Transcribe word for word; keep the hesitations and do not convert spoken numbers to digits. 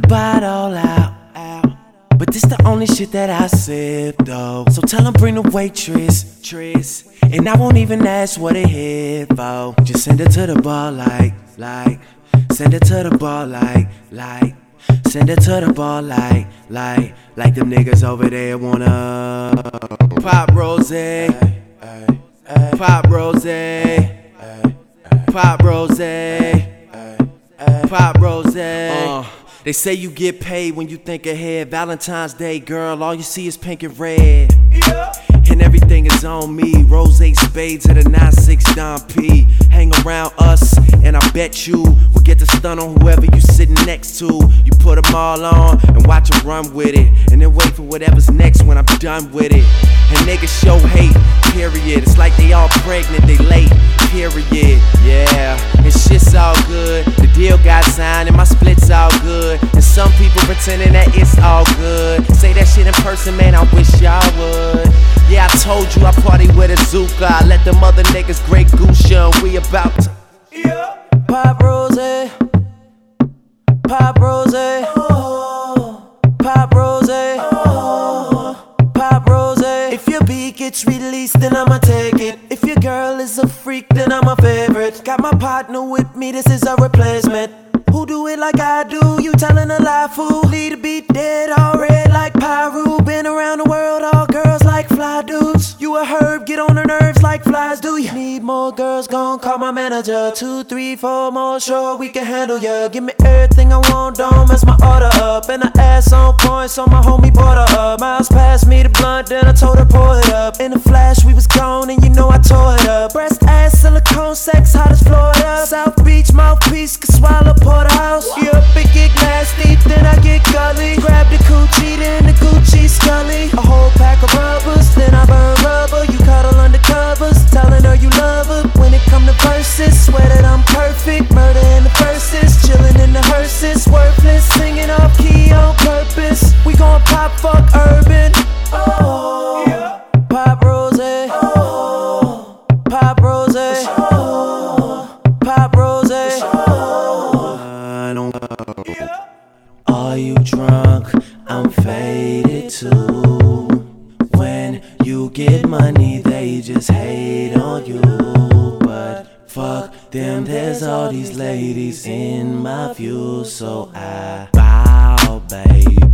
buy it all out, out. But this the only shit that I sip though. So tell them bring the waitress, Tris. And I won't even ask what it hit for. Just send it to the bar like, like. Send it to the bar like, like. Send it to the bar like, like. Like them niggas over there wanna pop rose, pop rose, pop rose, pop rose. Uh, they say you get paid when you think ahead. Valentine's Day, girl, all you see is pink and red. And everything is on me. Rose spades at a nine six Don P. Hang around us, and I bet you will get the stun on whoever you sitting next to. You put them all on and watch them run with it, and then wait for whatever's next when I'm done with it. And niggas show hate, period. It's like they all pregnant, they late, period. Yeah, and shit's all good. The deal got signed and my split's all good. And some people pretending that it's all good. Say that shit in person, man, I wish y'all would. Yeah, I told you I party with a Zuka. I let them other niggas Grey Goose you, and we about to yeah. Pop rose, pop rose, oh. Pop rose, oh. Pop rose. If your beat gets released, then I'ma take it. If your girl is a freak, then I'm a favorite. Got my partner with me, this is a replacement. Who do it like I do? You telling a lie, fool. Lead a beat dead, all red like Pyru. Been around the world, all girls like fly dudes. You a herb, get on her nerves like flies, do ya? Need more girls, gon' call my manager. Two, three, four more, sure we can handle ya. Give me everything I want, don't mess my order up. And the ass on point, so my homie bought her up. Miles passed me the blunt, then I told her pour it up. In a flash, we was gone, and you know I tore it up. Breast, ass, silicone, sex, hot as Florida. South Beach, mouthpiece, can swallow porterhouse. You up and get nasty, then I get gully. Grab the coochie, then the Gucci scully. A whole pack of rubbers, then I burn rubber. You cuddle under covers, telling her you love her. When it come to verses, swear that I'm perfect. Murder in the verses, chilling in the hearses. Worthless, singing off key on purpose. We gon' pop, fuck, urban. Oh, yeah. Pop rose, oh. Pop rose, oh. Pop rose, oh. I don't know. Are you drunk? I'm faded too. When you get money, they just hate on you. But fuck them, there's all these ladies in my view. So I bow, baby.